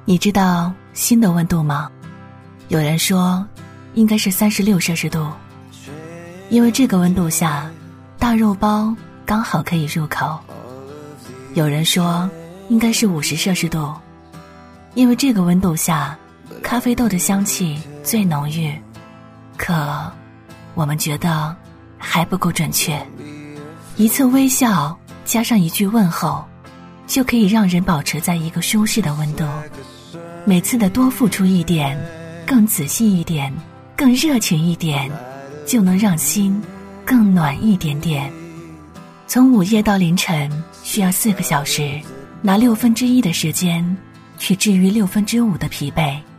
你知道心的温度吗？有人说应该是36摄氏度，因为这个温度下大肉包刚好可以入口。有人说应该是50摄氏度，因为这个温度下咖啡豆的香气最浓郁。可我们觉得还不够准确，一次微笑加上一句问候，就可以让人保持在一个舒适的温度。每次的多付出一点，更仔细一点，更热情一点，就能让心更暖一点点。从午夜到凌晨需要4个小时，拿1/6的时间去治愈5/6的疲惫。